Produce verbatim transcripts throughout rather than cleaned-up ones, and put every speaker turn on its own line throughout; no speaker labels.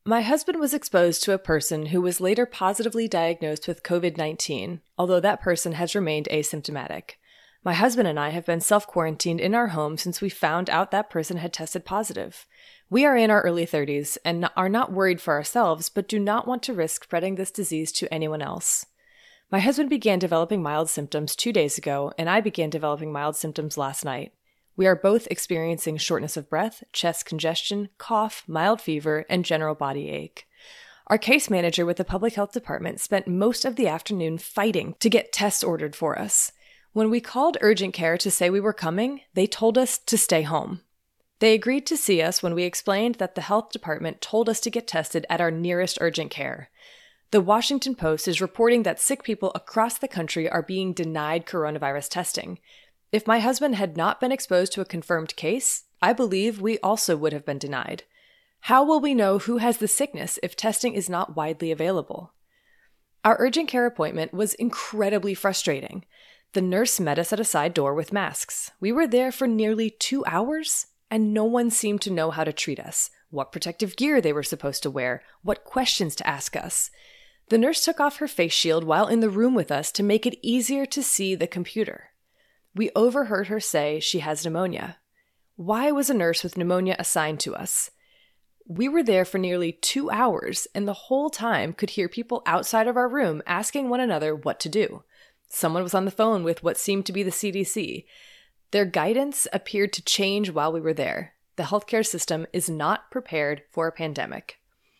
My husband was exposed to a person who was later positively diagnosed with covid nineteen, although that person has remained asymptomatic. My husband and I have been self-quarantined in our home since we found out that person had tested positive. We are in our early thirties and are not worried for ourselves, but do not want to risk spreading this disease to anyone else. My husband began developing mild symptoms two days ago, and I began developing mild symptoms last night. We are both experiencing shortness of breath, chest congestion, cough, mild fever, and general body ache. Our case manager with the public health department spent most of the afternoon fighting to get tests ordered for us. When we called urgent care to say we were coming, they told us to stay home. They agreed to see us when we explained that the health department told us to get tested at our nearest urgent care. The Washington Post is reporting that sick people across the country are being denied coronavirus testing. If my husband had not been exposed to a confirmed case, I believe we also would have been denied. How will we know who has the sickness if testing is not widely available? Our urgent care appointment was incredibly frustrating. The nurse met us at a side door with masks. We were there for nearly two hours, and no one seemed to know how to treat us, what protective gear they were supposed to wear, what questions to ask us. The nurse took off her face shield while in the room with us to make it easier to see the computer. We overheard her say she has pneumonia. Why was a nurse with pneumonia assigned to us? We were there for nearly two hours and the whole time could hear people outside of our room asking one another what to do. Someone was on the phone with what seemed to be the C D C. Their guidance appeared to change while we were there. The healthcare system is not prepared for a pandemic.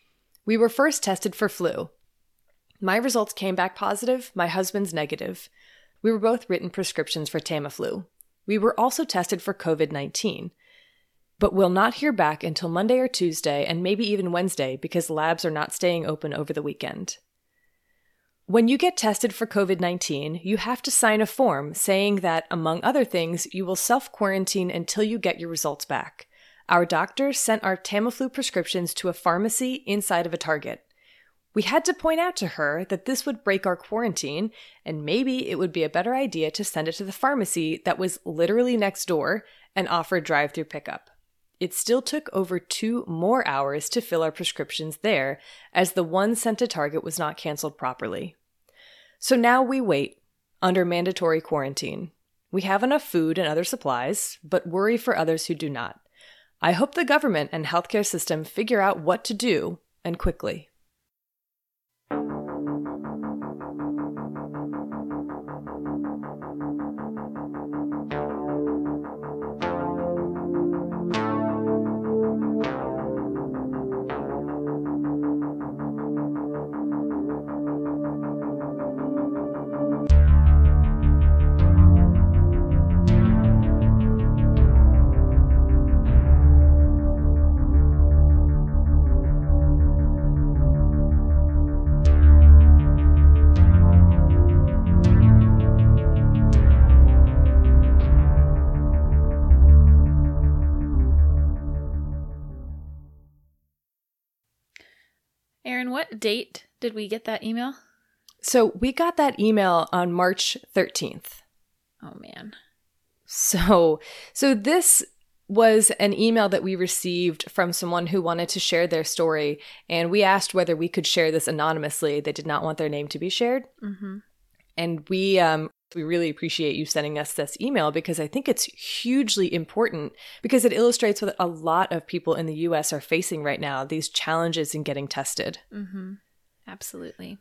We were first tested for flu. My results came back positive, my husband's negative. We were both written prescriptions for Tamiflu. We were also tested for covid nineteen, but we'll not hear back until Monday or Tuesday and maybe even Wednesday because labs are not staying open over the weekend. When you get tested for covid nineteen, you have to sign a form saying that, among other things, you will self-quarantine until you get your results back. Our doctor sent our Tamiflu prescriptions to a pharmacy inside of a Target. We had to point out to her that this would break our quarantine, and maybe it would be a better idea to send it to the pharmacy that was literally next door and offer drive-through pickup. It still took over two more hours to fill our prescriptions there, as the one sent to Target was not canceled properly. So now we wait, under mandatory quarantine. We have enough food and other supplies, but worry for others who do not. I hope the government and healthcare system figure out what to do, and quickly.
Erin, what date did we get that email?
So we got that email on March thirteenth.
Oh, man.
So, so this was an email that we received from someone who wanted to share their story, and we asked whether we could share this anonymously. They did not want their name to be shared.
Mm-hmm.
And we um, we really appreciate you sending us this email because I think it's hugely important because it illustrates what a lot of people in the U S are facing right now, these challenges in getting tested.
Mm-hmm. Absolutely.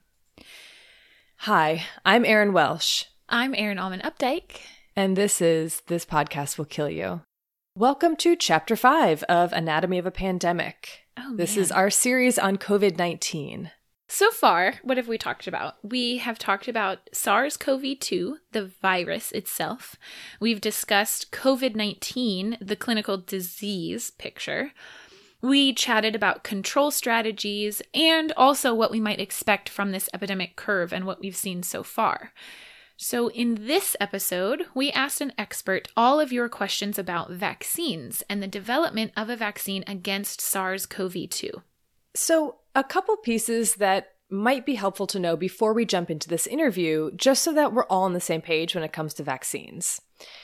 Hi, I'm Erin Welsh.
I'm Erin Allman Updike.
And this is This Podcast Will Kill You. Welcome to Chapter five of Anatomy of a Pandemic.
Oh,
this
man.
is our series on covid nineteen.
So far, what have we talked about? We have talked about SARS-C o V two, the virus itself. We've discussed covid nineteen, the clinical disease picture. We chatted about control strategies and also what we might expect from this epidemic curve and what we've seen so far. So in this episode, we asked an expert all of your questions about vaccines and the development of a vaccine against SARS-C o V two.
So a couple pieces that might be helpful to know before we jump into this interview, just so that we're all on the same page when it comes to vaccines.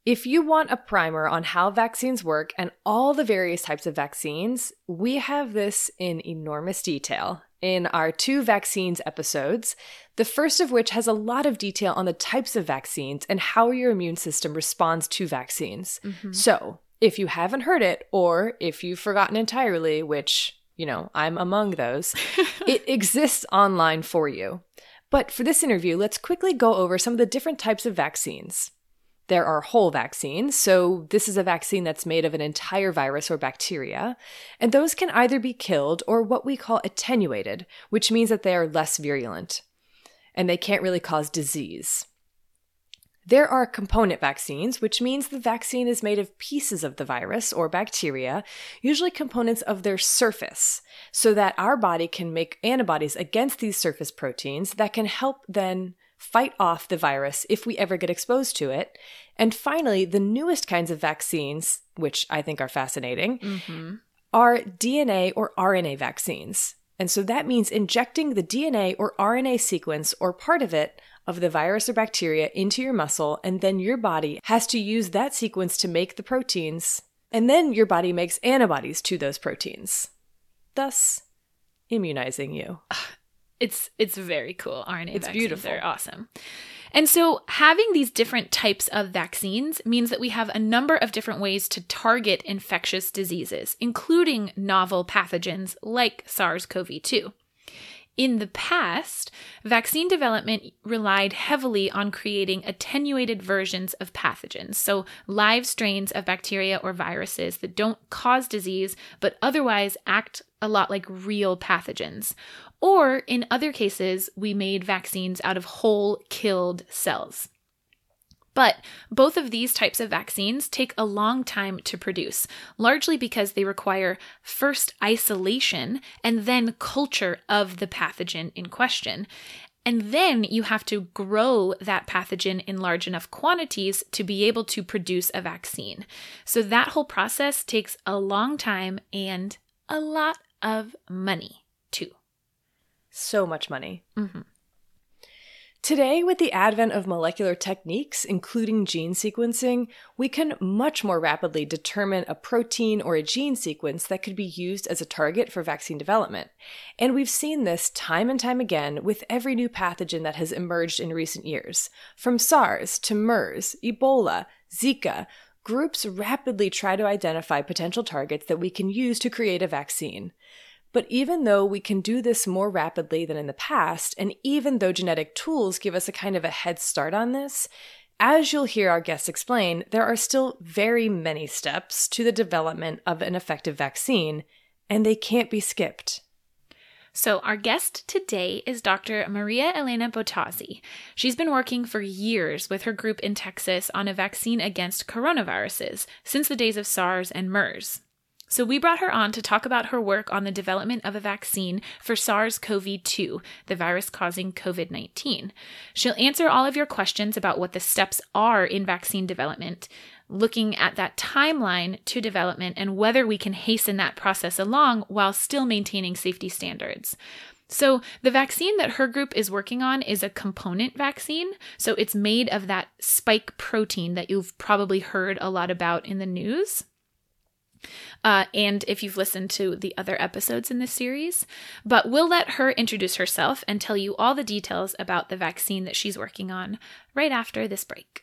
If you want a primer on how vaccines work and all the various types of vaccines, we have this in enormous detail in our two vaccines episodes, the first of which has a lot of detail on the types of vaccines and how your immune system responds to vaccines. Mm-hmm. So, if you haven't heard it, or if you've forgotten entirely, which, you know, I'm among those, it exists online for you. But for this interview, let's quickly go over some of the different types of vaccines. There are whole vaccines, so this is a vaccine that's made of an entire virus or bacteria, and those can either be killed or what we call attenuated, which means that they are less virulent, and they can't really cause disease. There are component vaccines, which means the vaccine is made of pieces of the virus or bacteria, usually components of their surface, so that our body can make antibodies against these surface proteins that can help then fight off the virus if we ever get exposed to it. And finally, the newest kinds of vaccines, which I think are fascinating, mm-hmm. are D N A or R N A vaccines. And so that means injecting the D N A or R N A sequence or part of it of the virus or bacteria into your muscle, and then your body has to use that sequence to make the proteins, and then your body makes antibodies to those proteins, thus immunizing you.
It's it's very cool. R N A
it's
vaccines
beautiful.
Are awesome. And so having these different types of vaccines means that we have a number of different ways to target infectious diseases, including novel pathogens like SARS-C o V two. In the past, vaccine development relied heavily on creating attenuated versions of pathogens, so live strains of bacteria or viruses that don't cause disease but otherwise act a lot like real pathogens. Or in other cases, we made vaccines out of whole killed cells. But both of these types of vaccines take a long time to produce, largely because they require first isolation and then culture of the pathogen in question. And then you have to grow that pathogen in large enough quantities to be able to produce a vaccine. So that whole process takes a long time and a lot of money, too.
So much money.
Mm-hmm.
Today, with the advent of molecular techniques, including gene sequencing, we can much more rapidly determine a protein or a gene sequence that could be used as a target for vaccine development. And we've seen this time and time again with every new pathogen that has emerged in recent years. From SARS to MERS, Ebola, Zika, groups rapidly try to identify potential targets that we can use to create a vaccine. But even though we can do this more rapidly than in the past, and even though genetic tools give us a kind of a head start on this, as you'll hear our guests explain, there are still very many steps to the development of an effective vaccine, and they can't be skipped.
So our guest today is Doctor Maria Elena Bottazzi. She's been working for years with her group in Texas on a vaccine against coronaviruses since the days of SARS and MERS. So we brought her on to talk about her work on the development of a vaccine for SARS-C o V two, the virus causing covid nineteen. She'll answer all of your questions about what the steps are in vaccine development, looking at that timeline to development and whether we can hasten that process along while still maintaining safety standards. So the vaccine that her group is working on is a component vaccine. So it's made of that spike protein that you've probably heard a lot about in the news. Uh, and if you've listened to the other episodes in this series. But we'll let her introduce herself and tell you all the details about the vaccine that she's working on right after this break.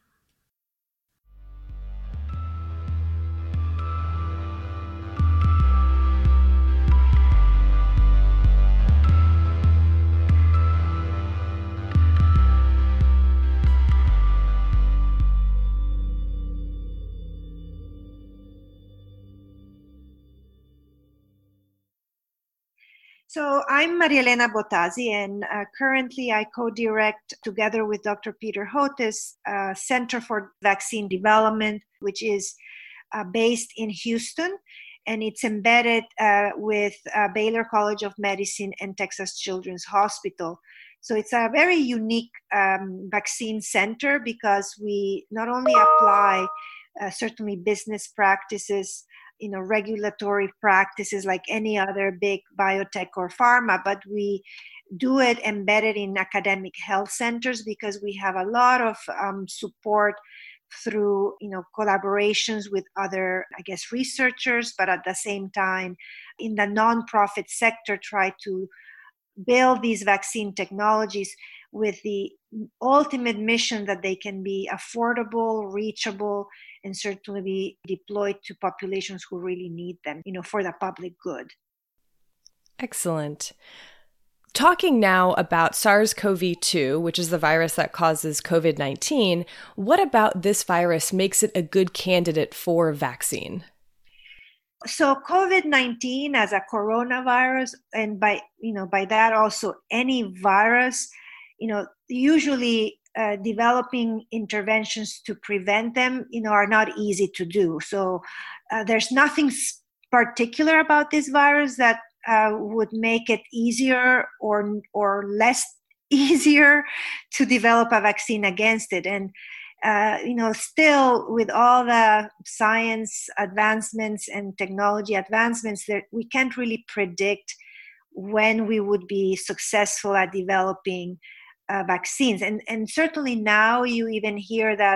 So I'm Maria Elena Bottazzi, and uh, currently I co-direct, together with Doctor Peter Hotez, uh, Center for Vaccine Development, which is uh, based in Houston, and it's embedded uh, with uh, Baylor College of Medicine and Texas Children's Hospital. So it's a very unique um, vaccine center because we not only apply uh, certainly business practices, you know, regulatory practices like any other big biotech or pharma, but we do it embedded in academic health centers because we have a lot of um, support through, you know, collaborations with other, I guess, researchers, but at the same time, in the nonprofit sector, try to build these vaccine technologies with the ultimate mission that they can be affordable, reachable, and certainly be deployed to populations who really need them, you know, for the public good.
Excellent. Talking now about SARS-C o V two, which is the virus that causes COVID nineteen, what about this virus makes it a good candidate for vaccine?
So COVID nineteen as a coronavirus, and by, you know, by that also any virus, you know, usually uh, developing interventions to prevent them, you know, are not easy to do. So uh, there's nothing particular about this virus that uh, would make it easier or or less easier to develop a vaccine against it. And Uh, you know, still with all the science advancements and technology advancements, that we can't really predict when we would be successful at developing uh, vaccines. And and certainly now you even hear that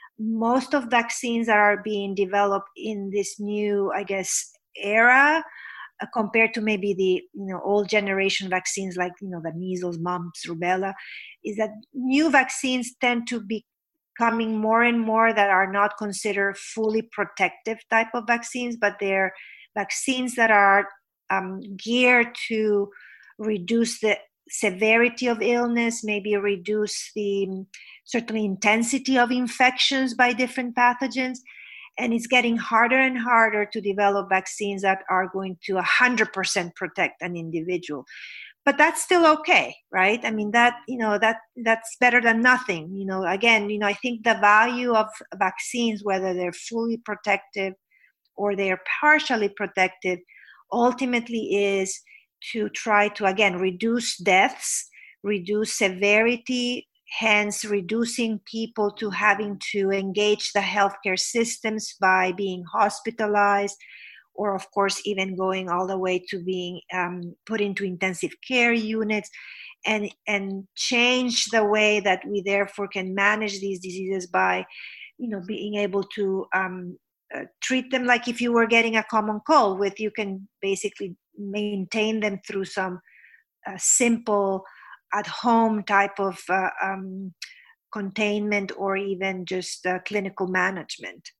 most of vaccines that are being developed in this new, I guess, era, uh, compared to maybe the, you know, old generation vaccines like, you know, the measles, mumps, rubella, is that new vaccines tend to be coming more and more that are not considered fully protective type of vaccines, but they're vaccines that are um, geared to reduce the severity of illness, maybe reduce the certainly intensity of infections by different pathogens. And it's getting harder and harder to develop vaccines that are going to one hundred percent protect an individual. But that's still okay, right? I mean, that, you know, that that's better than nothing. You know, again, you know, I think the value of vaccines, whether they're fully protective or they're partially protective, ultimately is to try to, again, reduce deaths, reduce severity, hence reducing people to having to engage the healthcare systems by being hospitalized, or of course, even going all the way to being um, put into intensive care units, and, and change the way that we therefore can manage these diseases by, you know, being able to um, uh, treat them like if you were getting a common cold. With you can basically maintain them through some uh, simple at-home type of uh, um, containment, or even just uh, clinical management.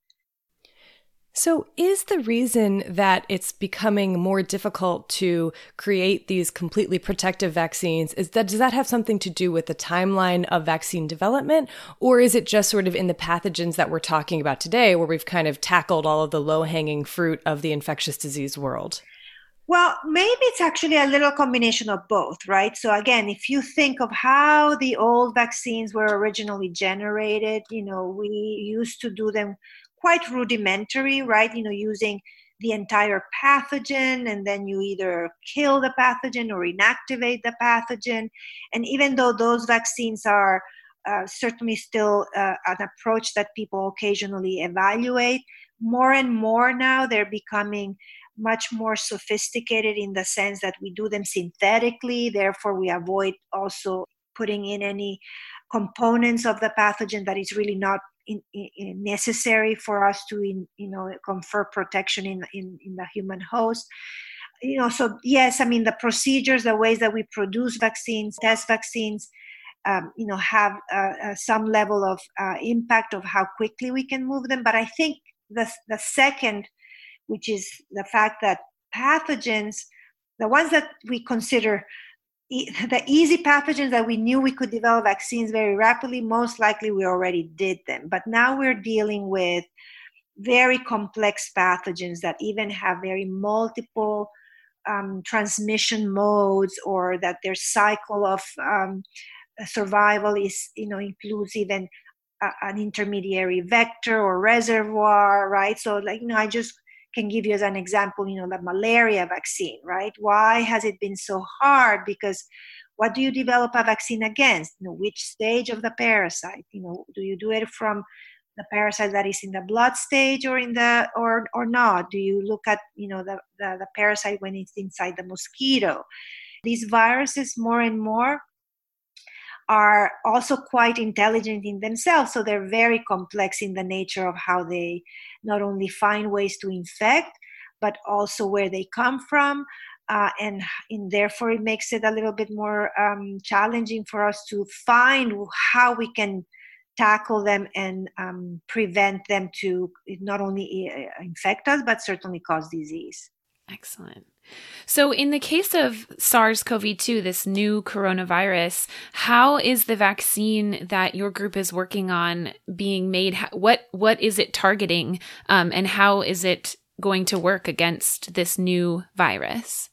So is the reason that it's becoming more difficult to create these completely protective vaccines, is that, does that have something to do with the timeline of vaccine development? Or is it just sort of in the pathogens that we're talking about today, where we've kind of tackled all of the low-hanging fruit of the infectious disease world?
Well, maybe it's actually a little combination of both, right? So again, if you think of how the old vaccines were originally generated, you know, we used to do them quite rudimentary, right? You know, using the entire pathogen, and then you either kill the pathogen or inactivate the pathogen. And even though those vaccines are uh, certainly still uh, an approach that people occasionally evaluate, more and more now they're becoming much more sophisticated in the sense that we do them synthetically. Therefore, we avoid also putting in any components of the pathogen that is really not in, in necessary for us to, in, you know, confer protection in, in, in the human host. You know, so yes, I mean, the procedures, the ways that we produce vaccines, test vaccines, um, you know, have uh, uh, some level of uh, impact of how quickly we can move them. But I think the the second, which is the fact that pathogens, the ones that we consider e- the easy pathogens that we knew we could develop vaccines very rapidly, most likely we already did them. But now we're dealing with very complex pathogens that even have very multiple um, transmission modes, or that their cycle of um, survival is, you know, includes even a, an intermediary vector or reservoir, right? So, like, you know, I just can give you as an example, you know, the malaria vaccine, right? Why has it been so hard? Because what do you develop a vaccine against? You know, which stage of the parasite? You know, do you do it from the parasite that is in the blood stage, or in the or or not? Do you look at, you know, the, the, the parasite when it's inside the mosquito? These viruses more and more are also quite intelligent in themselves. So they're very complex in the nature of how they not only find ways to infect, but also where they come from. Uh, and, and therefore it makes it a little bit more um, challenging for us to find how we can tackle them and um, prevent them to not only infect us, but certainly cause disease.
Excellent. So in the case of SARS-C o V two, this new coronavirus, how is the vaccine that your group is working on being made? What What is it targeting, um, and how is it going to work against this new virus?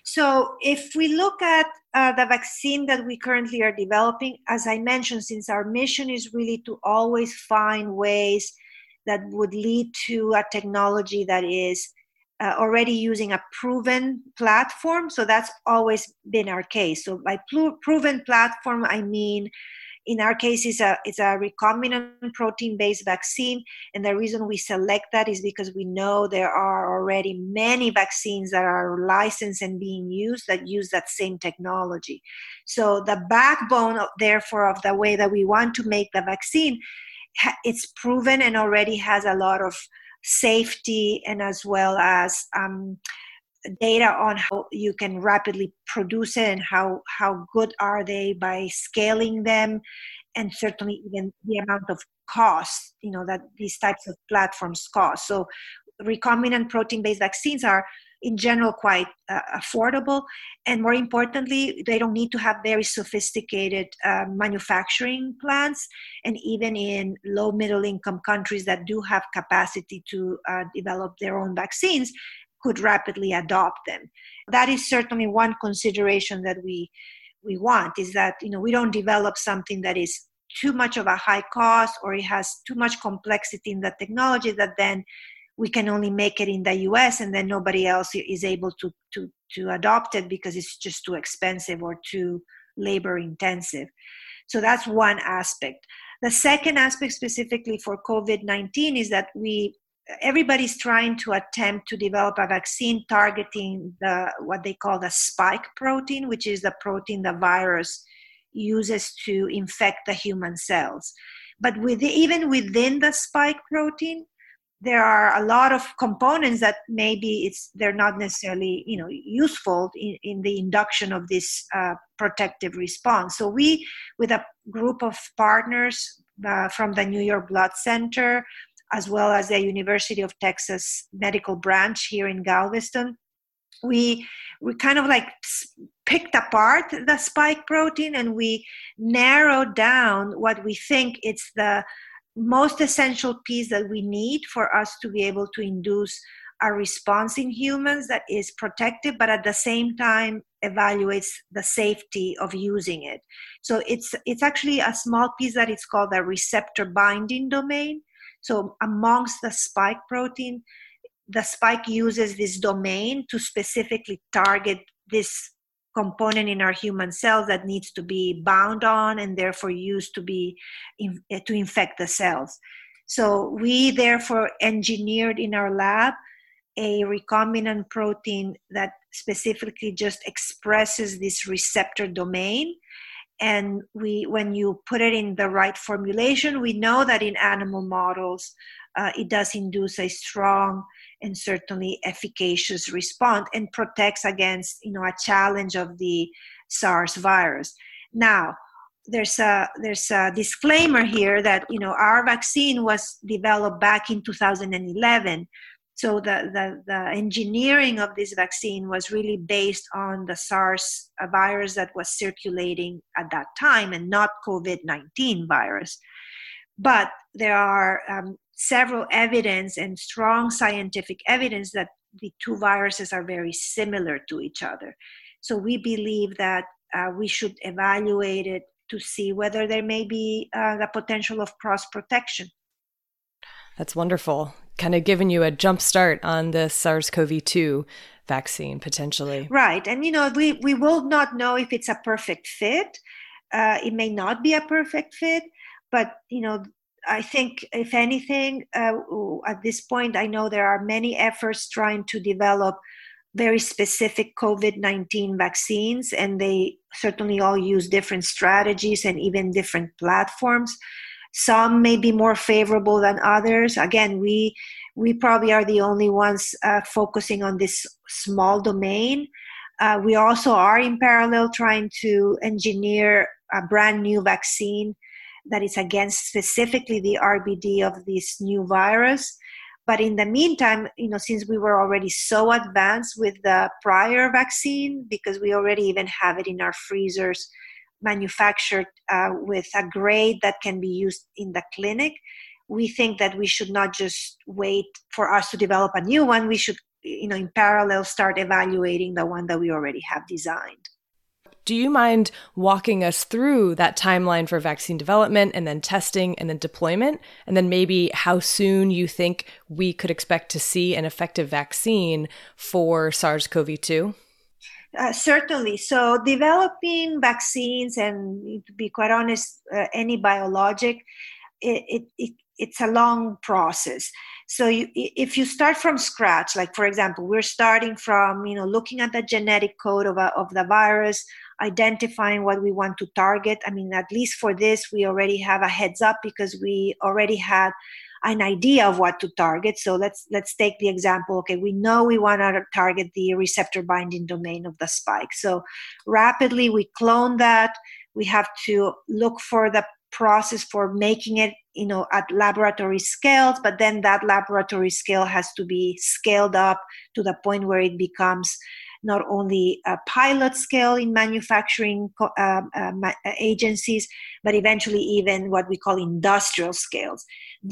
So if we look at uh, the vaccine that we currently are developing, as I mentioned, since our mission is really to always find ways that would lead to a technology that is uh, already using a proven platform. So that's always been our case. So by pl- proven platform, I mean, in our case, it's a, it's a recombinant protein-based vaccine. And the reason we select that is because we know there are already many vaccines that are licensed and being used that use that same technology. So the backbone, of, therefore, of the way that we want to make the vaccine, it's proven and already has a lot of safety and as well as um, data on how you can rapidly produce it and how, how good are they by scaling them, and certainly even the amount of cost, you know, that these types of platforms cost. So recombinant protein-based vaccines are in general quite uh, affordable, and more importantly, they don't need to have very sophisticated uh, manufacturing plants, and even in low middle income countries that do have capacity to uh, develop their own vaccines could rapidly adopt them. That is certainly one consideration that we we want, is that, you know, we don't develop something that is too much of a high cost or it has too much complexity in the technology that then we can only make it in the U S and then nobody else is able to, to, to adopt it because it's just too expensive or too labor intensive. So that's one aspect. The second aspect specifically for COVID nineteen is that we everybody's trying to attempt to develop a vaccine targeting the what they call the spike protein, which is the protein the virus uses to infect the human cells. But with the, even within the spike protein, there are a lot of components that maybe it's they're not necessarily, you know, useful in, in the induction of this uh, protective response. So we, with a group of partners uh, from the New York Blood Center, as well as the University of Texas Medical Branch here in Galveston, we we kind of like picked apart the spike protein and we narrowed down what we think it's the most essential piece that we need for us to be able to induce a response in humans that is protective, but at the same time evaluates the safety of using it. So it's it's actually a small piece that it's called a receptor binding domain. So amongst the spike protein, the spike uses this domain to specifically target this component in our human cells that needs to be bound on and therefore used to be in, to infect the cells. So we therefore engineered in our lab a recombinant protein that specifically just expresses this receptor domain. And we, when you put it in the right formulation, we know that in animal models, uh, it does induce a strong and certainly efficacious response and protects against, you know, a challenge of the SARS virus. Now, there's a there's a disclaimer here that, you know, our vaccine was developed back in two thousand eleven. So the, the, the engineering of this vaccine was really based on the SARS virus that was circulating at that time and not COVID nineteen virus. But there are um, several evidence and strong scientific evidence that the two viruses are very similar to each other. So we believe that uh, we should evaluate it to see whether there may be uh, the potential of cross-protection.
That's wonderful. Kind of giving you a jump start on the SARS-C o V two vaccine, potentially.
Right. And, you know, we, we will not know if it's a perfect fit. Uh, it may not be a perfect fit, but, you know, I think, if anything, uh, at this point, I know there are many efforts trying to develop very specific COVID nineteen vaccines, and they certainly all use different strategies and even different platforms. Some may be more favorable than others. Again, we we probably are the only ones uh, focusing on this small domain. Uh, we also are in parallel trying to engineer a brand new vaccine that is against specifically the R B D of this new virus. But in the meantime, you know, since we were already so advanced with the prior vaccine, because we already even have it in our freezers manufactured uh, with a grade that can be used in the clinic, we think that we should not just wait for us to develop a new one. We should, you know, in parallel start evaluating the one that we already have designed.
Do you mind walking us through that timeline for vaccine development and then testing and then deployment, and then maybe how soon you think we could expect to see an effective vaccine for SARS-CoV two?
Uh, certainly. So developing vaccines, and to be quite honest, uh, any biologic, it, it, it it's a long process. So you, if you start from scratch, like for example, we're starting from, you know, looking at the genetic code of, a, of the virus, identifying what we want to target. I mean, at least for this, we already have a heads up because we already had an idea of what to target. So let's let's take the example. Okay, we know we want to target the receptor binding domain of the spike. So rapidly we clone that. We have to look for the process for making it, you know, at laboratory scales, but then that laboratory scale has to be scaled up to the point where it becomes not only a pilot scale in manufacturing uh, uh, agencies, but eventually even what we call industrial scales.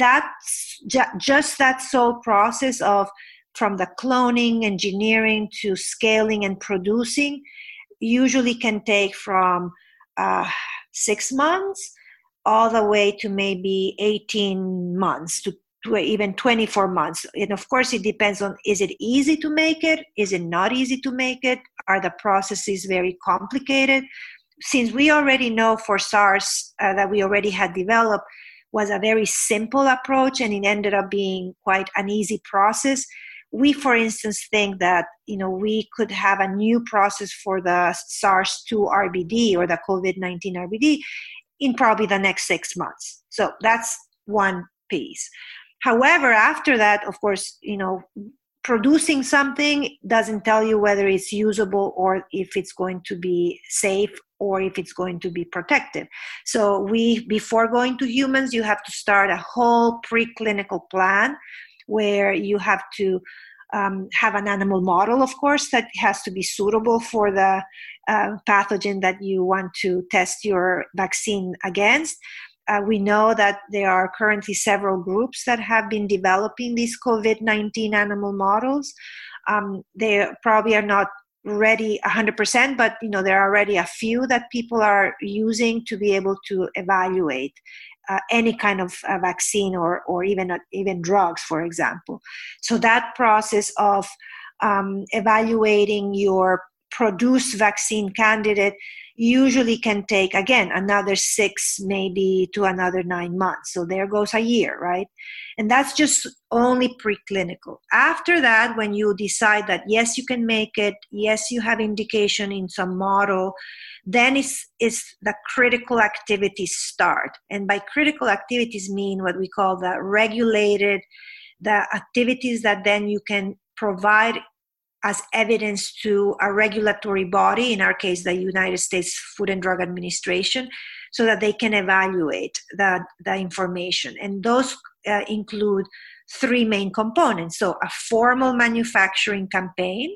That's ju- just that sole process of from the cloning, engineering to scaling and producing usually can take from uh, six months all the way to maybe eighteen months to, to even twenty-four months. And of course, it depends on, is it easy to make it? Is it not easy to make it? Are the processes very complicated? Since we already know for SARS uh, that we already had developed was a very simple approach, and it ended up being quite an easy process. We, for instance, think that, you know, we could have a new process for the SARS two R B D or the COVID nineteen R B D in probably the next six months. So that's one piece. However, after that, of course, you know, producing something doesn't tell you whether it's usable or if it's going to be safe or if it's going to be protective. So we, before going to humans, you have to start a whole preclinical plan where you have to um, have an animal model, of course, that has to be suitable for the uh, pathogen that you want to test your vaccine against. Uh, we know that there are currently several groups that have been developing these COVID nineteen animal models. Um, they probably are not ready one hundred percent, but you know there are already a few that people are using to be able to evaluate uh, any kind of uh, vaccine or or even uh, even drugs, for example. So that process of um, evaluating your produced vaccine candidate usually can take, again, another six, maybe to another nine months. So there goes a year, right? And that's just only preclinical. After that, when you decide that, yes, you can make it, yes, you have indication in some model, then it's, it's the critical activities start. And by critical activities mean what we call the regulated, the activities that then you can provide as evidence to a regulatory body, in our case, the United States Food and Drug Administration, so that they can evaluate the, the information. And those uh, include three main components. So a formal manufacturing campaign,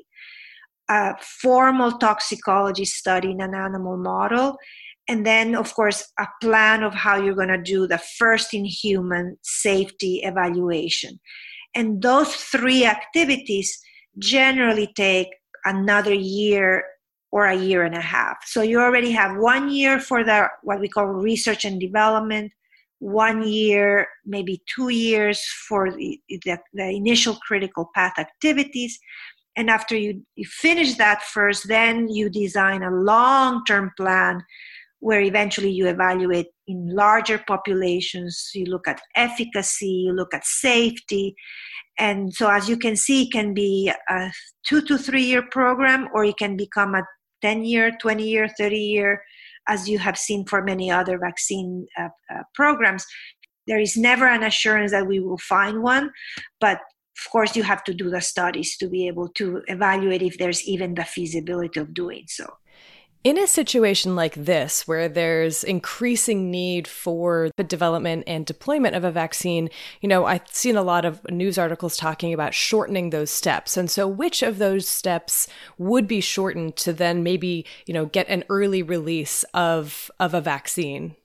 a formal toxicology study in an animal model, and then, of course, a plan of how you're going to do the first in human safety evaluation. And those three activities generally take another year or a year and a half. So you already have one year for the what we call research and development, one year, maybe two years for the, the, the initial critical path activities. And after you, you finish that first, then you design a long-term plan where eventually you evaluate in larger populations. You look at efficacy, you look at safety, And so as you can see, it can be a two to three year program, or it can become a ten year, twenty year, thirty year, as you have seen for many other vaccine uh, uh, programs. There is never an assurance that we will find one, but of course you have to do the studies to be able to evaluate if there's even the feasibility of doing so.
In a situation like this, where there's increasing need for the development and deployment of a vaccine, you know, I've seen a lot of news articles talking about shortening those steps. And so which of those steps would be shortened to then maybe, you know, get an early release of, of a vaccine?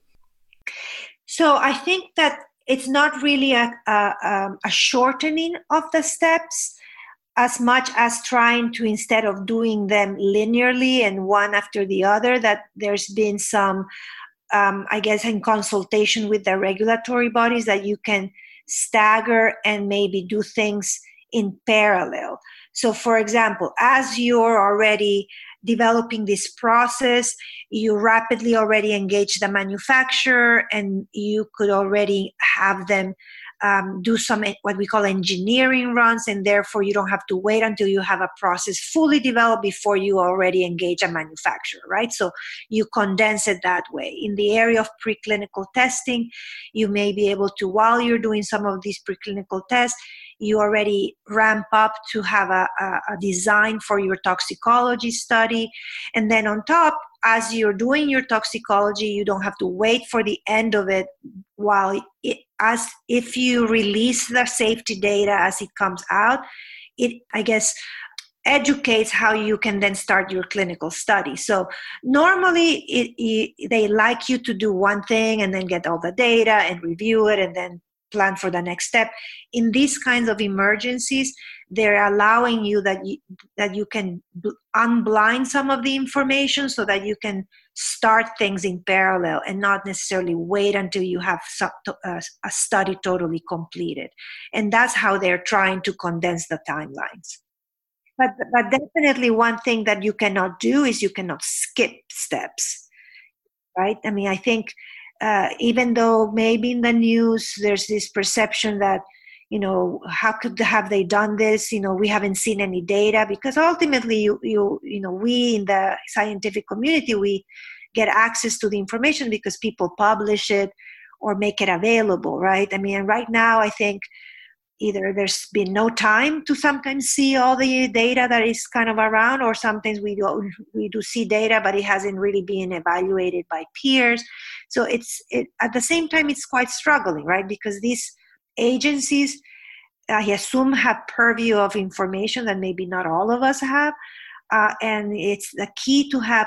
So I think that it's not really a, a, a shortening of the steps, as much as trying to, instead of doing them linearly and one after the other, that there's been some, um, I guess, in consultation with the regulatory bodies, that you can stagger and maybe do things in parallel. So, for example, as you're already developing this process, you rapidly already engage the manufacturer, and you could already have them Um, do some what we call engineering runs, and therefore you don't have to wait until you have a process fully developed before you already engage a manufacturer, right? So you condense it that way. In the area of preclinical testing, you may be able to, while you're doing some of these preclinical tests, you already ramp up to have a, a, a design for your toxicology study. And then on top, as you're doing your toxicology, you don't have to wait for the end of it, while it, as if you release the safety data as it comes out, it, I guess, educates how you can then start your clinical study. So normally it, it, they like you to do one thing and then get all the data and review it and then plan for the next step. In these kinds of emergencies, they're allowing you that you, that you can unblind some of the information so that you can start things in parallel and not necessarily wait until you have a, a study totally completed. And that's how they're trying to condense the timelines. But, but definitely one thing that you cannot do is you cannot skip steps, right? I mean, I think uh, even though maybe in the news there's this perception that, you know, how could have they done this? You know, we haven't seen any data, because ultimately, you you you know, we in the scientific community, we get access to the information because people publish it or make it available, right? I mean, right now, I think either there's been no time to sometimes see all the data that is kind of around, or sometimes we do, we do see data, but it hasn't really been evaluated by peers. So it's it, at the same time, it's quite struggling, right? Because these agencies, I assume, have purview of information that maybe not all of us have. Uh, and it's the key to have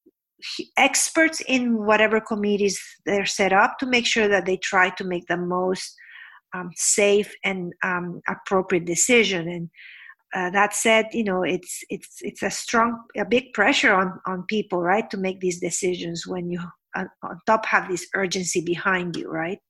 experts in whatever committees they're set up to make sure that they try to make the most um, safe and um, appropriate decision. And uh, that said, you know, it's it's it's a strong, a big pressure on, on people, right, to make these decisions when you uh, on top have this urgency behind you, right?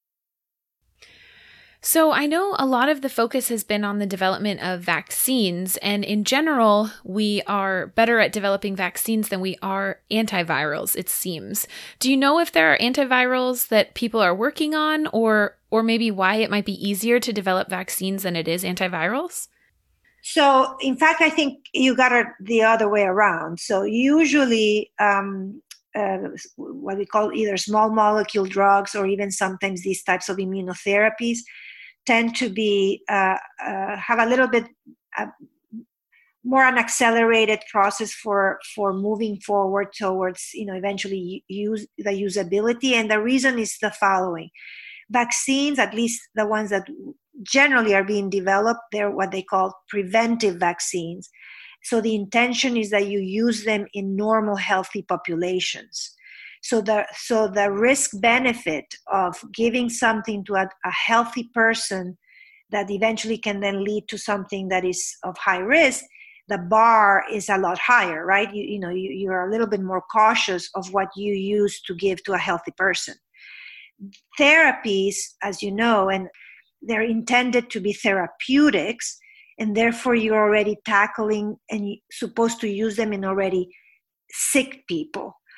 So I know a lot of the focus has been on the development of vaccines, and in general, we are better at developing vaccines than we are antivirals, it seems. Do you know if there are antivirals that people are working on, or or maybe why it might be easier to develop vaccines than it is antivirals?
So, in fact, I think you got it the other way around. So usually, um, uh, what we call either small molecule drugs or even sometimes these types of immunotherapies tend to be uh, uh, have a little bit uh, more an accelerated process for for moving forward towards, you know, eventually use the usability. And the reason is the following: vaccines, at least the ones that generally are being developed, they're what they call preventive vaccines. So the intention is that you use them in normal, healthy populations. So the so the risk benefit of giving something to a, a healthy person that eventually can then lead to something that is of high risk, the bar is a lot higher, right? You, you know, you, you're a little bit more cautious of what you use to give to a healthy person. Therapies, as you know, and they're intended to be therapeutics, and therefore you're already tackling and you're supposed to use them in already sick people.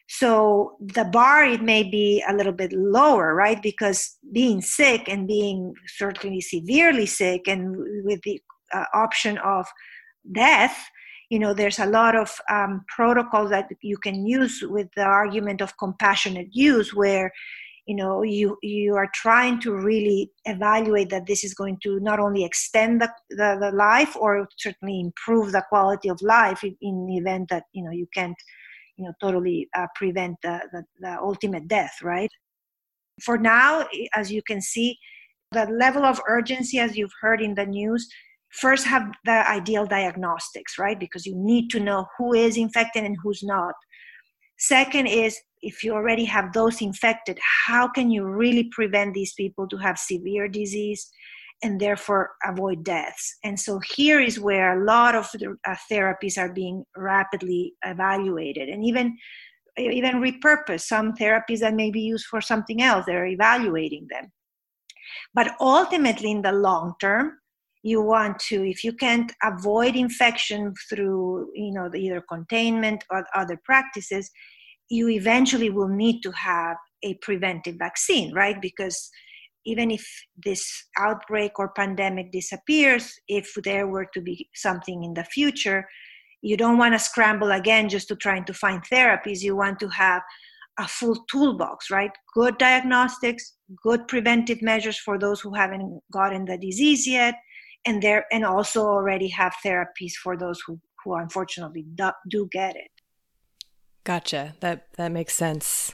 So the bar, it may be a little bit lower, right? Because being sick and being certainly severely sick and with the uh, option of death, you know, there's a lot of um, protocols that you can use with the argument of compassionate use, where, you know, you you are trying to really evaluate that this is going to not only extend the, the, the life, or certainly improve the quality of life in, in the event that, you know, you can't, you know, totally uh, prevent the, the, the ultimate death, right? For now, as you can see, the level of urgency, as you've heard in the news, first have the ideal diagnostics, right? Because you need to know who is infected and who's not. Second is, if you already have those infected, how can you really prevent these people to have severe disease and therefore avoid deaths? And so here is where a lot of the, uh, therapies are being rapidly evaluated, and even even repurposed. Some therapies that may be used for something else, they're evaluating them. But ultimately, in the long term, you want to, if you can't avoid infection through, you know, the either containment or other practices, you eventually will need to have a preventive vaccine, right? Because even if this outbreak or pandemic disappears, if there were to be something in the future, you don't want to scramble again just to trying to find therapies. You want to have a full toolbox, right? Good diagnostics, good preventive measures for those who haven't gotten the disease yet, and there, and also already have therapies for those who, who unfortunately do, do get it.
Gotcha. That that makes sense.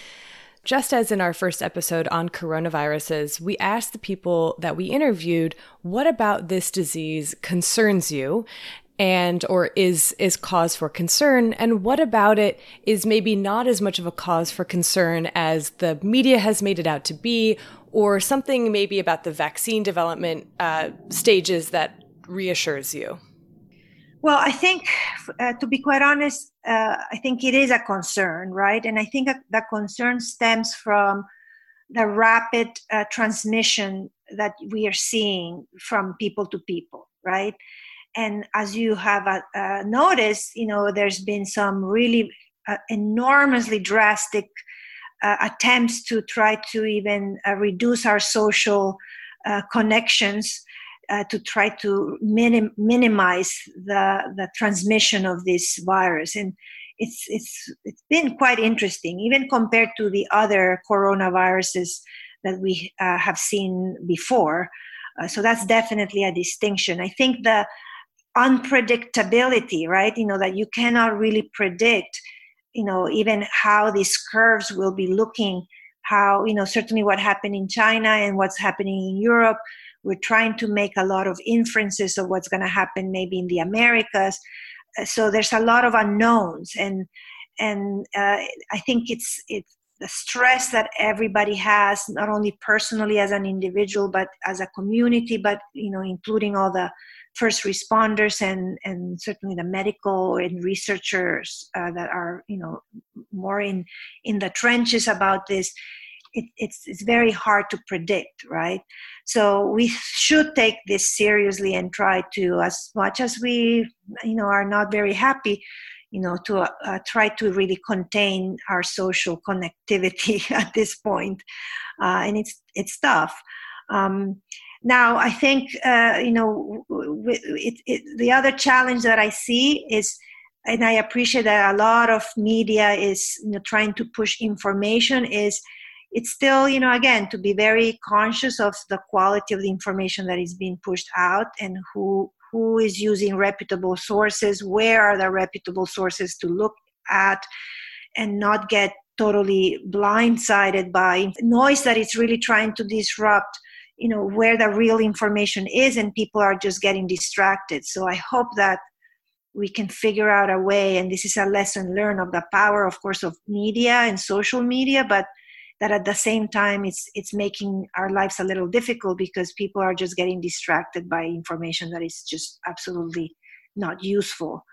Just as in our first episode on coronaviruses, we asked the people that we interviewed, what about this disease concerns you and or is is cause for concern, and what about it is maybe not as much of a cause for concern as the media has made it out to be, or something maybe about the vaccine development uh, stages that reassures you?
Well, I think, uh, to be quite honest, uh, I think it is a concern, right? And I think that concern stems from the rapid uh, transmission that we are seeing from people to people, right? And as you have uh, uh, noticed, you know, there's been some really uh, enormously drastic uh, attempts to try to even uh, reduce our social uh, connections, uh, to try to minim- minimize the, the transmission of this virus. And it's, it's, it's been quite interesting, even compared to the other coronaviruses that we uh, have seen before. Uh, so that's definitely a distinction. I think the unpredictability, right? You know, that you cannot really predict, you know, even how these curves will be looking, how, you know, certainly what happened in China and what's happening in Europe. We're trying to make a lot of inferences of what's going to happen maybe in the Americas. So there's a lot of unknowns. And, and uh, I think it's, it's the stress that everybody has, not only personally as an individual, but as a community, but, you know, including all the first responders and, and certainly the medical and researchers uh, that are, you know, more in, in the trenches about this. It, it's, it's very hard to predict, right? So we should take this seriously and try to, as much as we, you know, are not very happy, you know, to uh, try to really contain our social connectivity at this point. Uh, and it's, it's tough. Um, Now, I think, uh, you know, it, it, the other challenge that I see is, and I appreciate that a lot of media is, you know, trying to push information, is it's still, you know, again, to be very conscious of the quality of the information that is being pushed out, and who who is using reputable sources, where are the reputable sources to look at, and not get totally blindsided by noise that is really trying to disrupt, you know, where the real information is, and people are just getting distracted. So I hope that we can figure out a way, and this is a lesson learned of the power, of course, of media and social media, but that at the same time it's it's making our lives a little difficult because people are just getting distracted by information that is just absolutely not useful.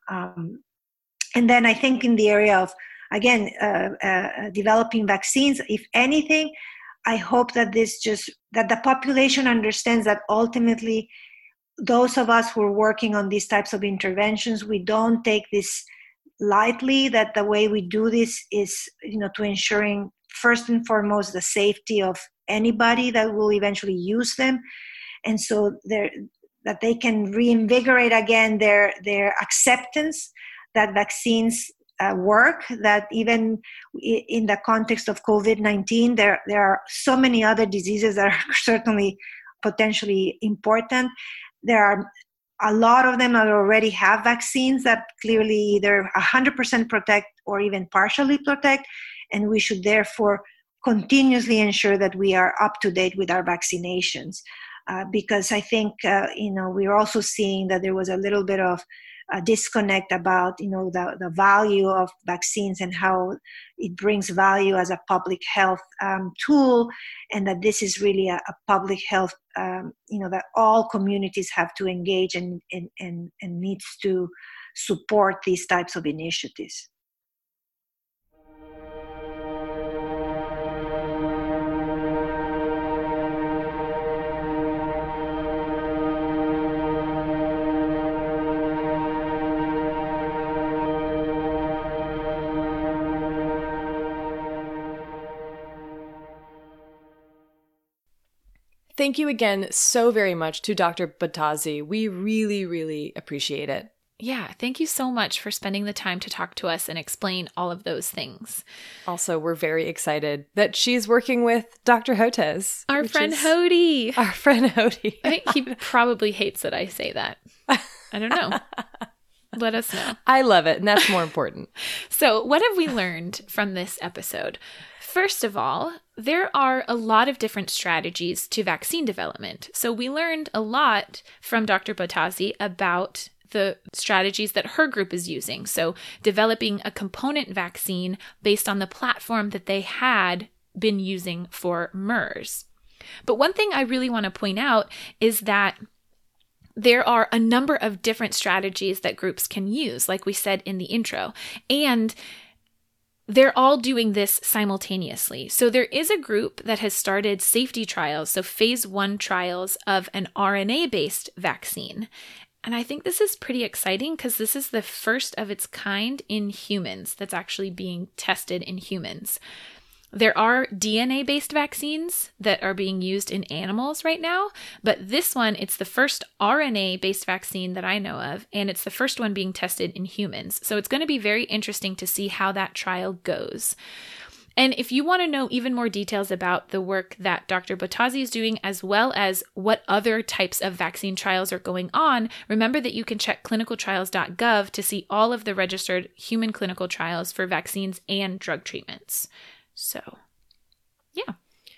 Um, and then I think in the area of, again, uh, uh, developing vaccines, if anything, I hope that this just, that the population understands that ultimately those of us who are working on these types of interventions, we don't take this lightly, that the way we do this is, you know, to ensuring first and foremost the safety of anybody that will eventually use them. And so they're, that they can reinvigorate again their, their acceptance that vaccines uh, work, that even in the context of COVID nineteen, there, there are so many other diseases that are certainly potentially important. There are a lot of them that already have vaccines that clearly either one hundred percent protect or even partially protect, and we should therefore continuously ensure that we are up to date with our vaccinations. Uh, because I think, uh, you know, we're also seeing that there was a little bit of a disconnect about, you know, the, the value of vaccines and how it brings value as a public health um, tool, and that this is really a, a public health, um, you know, that all communities have to engage and, and, and, and needs to support these types of initiatives.
Thank you again so very much to Doctor Bottazzi. We really, really appreciate it.
Yeah, thank you so much for spending the time to talk to us and explain all of those things.
Also, we're very excited that she's working with Doctor Hotez.
Our friend Hody.
Our friend Hody.
I think he probably hates that I say that. I don't know. Let us know.
I love it, and that's more important.
So, what have we learned from this episode? First of all, there are a lot of different strategies to vaccine development. So we learned a lot from Doctor Bottazzi about the strategies that her group is using. So developing a component vaccine based on the platform that they had been using for MERS. But one thing I really want to point out is that there are a number of different strategies that groups can use, like we said in the intro. And they're all doing this simultaneously. So there is a group that has started safety trials, so phase one trials of an R N A-based vaccine. And I think this is pretty exciting because this is the first of its kind in humans that's actually being tested in humans. There are D N A-based vaccines that are being used in animals right now, but this one, it's the first R N A-based vaccine that I know of, and it's the first one being tested in humans. So it's going to be very interesting to see how that trial goes. And if you want to know even more details about the work that Doctor Bottazzi is doing, as well as what other types of vaccine trials are going on, remember that you can check clinical trials dot gov to see all of the registered human clinical trials for vaccines and drug treatments. So, yeah.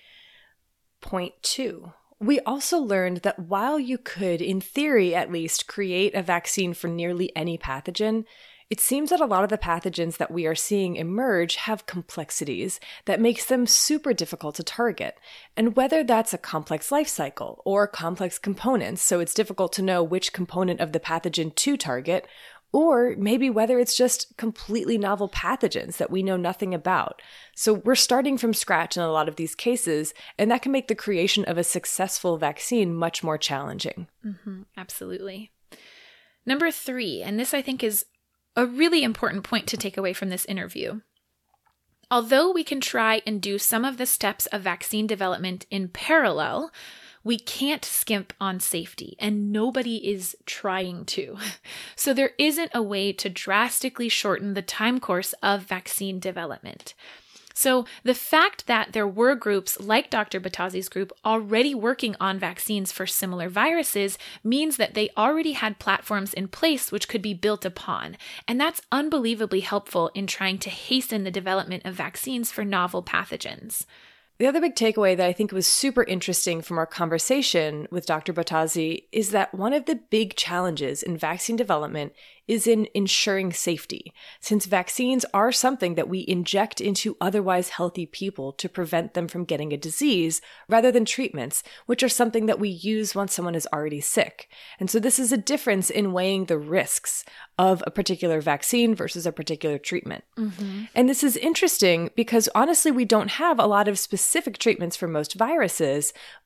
Point two. We also learned that while you could, in theory at least, create a vaccine for nearly any pathogen, it seems that a lot of the pathogens that we are seeing emerge have complexities that makes them super difficult to target. And whether that's a complex life cycle or complex components, so it's difficult to know which component of the pathogen to target, or maybe whether it's just completely novel pathogens that we know nothing about. So we're starting from scratch in a lot of these cases, and that can make the creation of a successful vaccine much more challenging.
Mm-hmm, absolutely. Number three, and this I think is a really important point to take away from this interview. Although we can try and do some of the steps of vaccine development in parallel, we can't skimp on safety, and nobody is trying to. So there isn't a way to drastically shorten the time course of vaccine development. So the fact that there were groups like Doctor Bottazzi's group already working on vaccines for similar viruses means that they already had platforms in place which could be built upon. And that's unbelievably helpful in trying to hasten the development of vaccines for novel pathogens.
The other big takeaway that I think was super interesting from our conversation with Doctor Bottazzi is that one of the big challenges in vaccine development is in ensuring safety, since vaccines are something that we inject into otherwise healthy people to prevent them from getting a disease, rather than treatments, which are something that we use once someone is already sick. And so this is a difference in weighing the risks of a particular vaccine versus a particular treatment. Mm-hmm. And this is interesting because honestly, we don't have a lot of specific treatments for most viruses,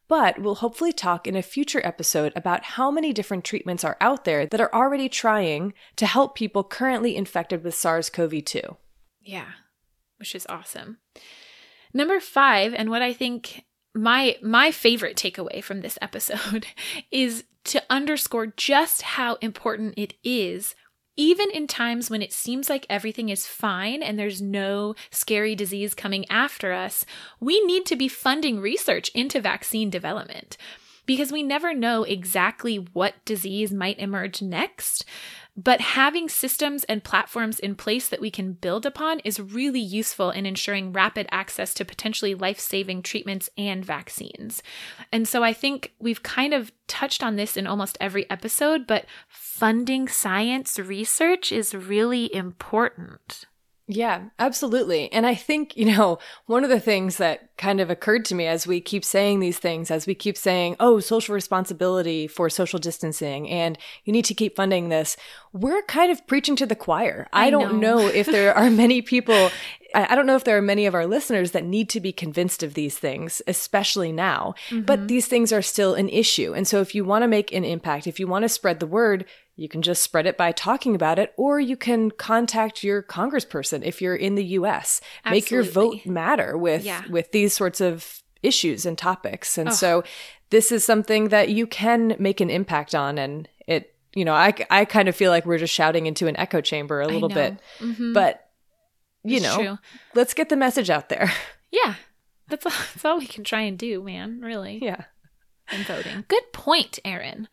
But we'll hopefully talk in a future episode about how many different treatments are out there that are already trying to help people currently infected with SARS-C o V two.
Yeah, which is awesome. Number five, and what I think my my favorite takeaway from this episode is to underscore just how important it is, even in times when it seems like everything is fine and there's no scary disease coming after us, we need to be funding research into vaccine development because we never know exactly what disease might emerge next. But having systems and platforms in place that we can build upon is really useful in ensuring rapid access to potentially life-saving treatments and vaccines. And so I think we've kind of touched on this in almost every episode, but funding science research is really important.
Yeah, absolutely. And I think, you know, one of the things that kind of occurred to me as we keep saying these things, as we keep saying, oh, social responsibility for social distancing, and you need to keep funding this, we're kind of preaching to the choir. I, I don't know. know if there are many people, I don't know if there are many of our listeners that need to be convinced of these things, especially now. Mm-hmm. But these things are still an issue. And so if you want to make an impact, if you want to spread the word, you can just spread it by talking about it, or you can contact your congressperson if you're in the U S.
Absolutely.
Make your vote matter with,
yeah.
with these sorts of issues and topics. And oh. so this is something that you can make an impact on. And it, you know, I, I kind of feel like we're just shouting into an echo chamber a little bit. Mm-hmm. But, you
it's
know,
true.
Let's get the message out there.
Yeah. That's all, that's all we can try and do, man. Really.
Yeah.
And voting. Good point, Erin.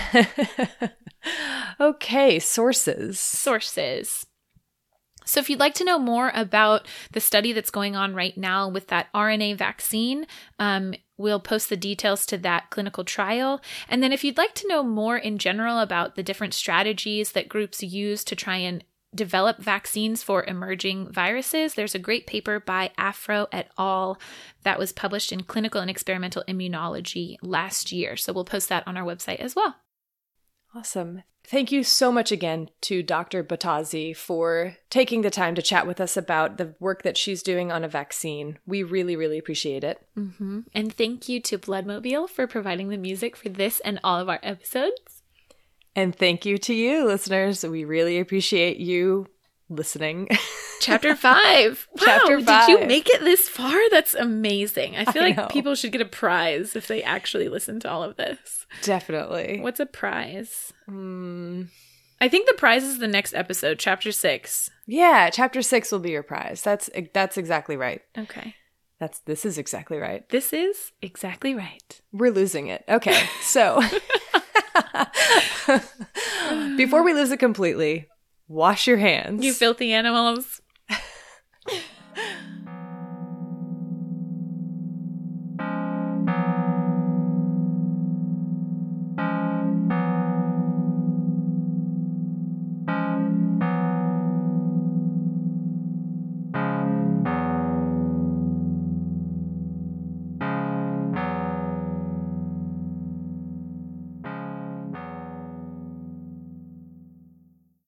Okay, sources.
Sources. So if you'd like to know more about the study that's going on right now with that R N A vaccine, um, we'll post the details to that clinical trial. And then if you'd like to know more in general about the different strategies that groups use to try and develop vaccines for emerging viruses, there's a great paper by Afro et al. That was published in Clinical and Experimental Immunology last year. So we'll post that on our website as well.
Awesome. Thank you so much again to Doctor Bottazzi for taking the time to chat with us about the work that she's doing on a vaccine. We really, really appreciate it.
Mm-hmm. And thank you to Bloodmobile for providing the music for this and all of our episodes.
And thank you to you, listeners. We really appreciate you listening.
Chapter five. Wow,
Chapter five.
Did you make it this far? That's amazing. I feel
I
like
know.
people should get a prize if they actually listen to all of this.
Definitely.
What's a prize?
Mm.
I think the prize is the next episode, chapter six.
Yeah, chapter six will be your prize. That's that's exactly right.
Okay.
That's this is exactly right.
This is exactly right.
We're losing it. Okay, so before we lose it completely, wash your hands.
You filthy animals.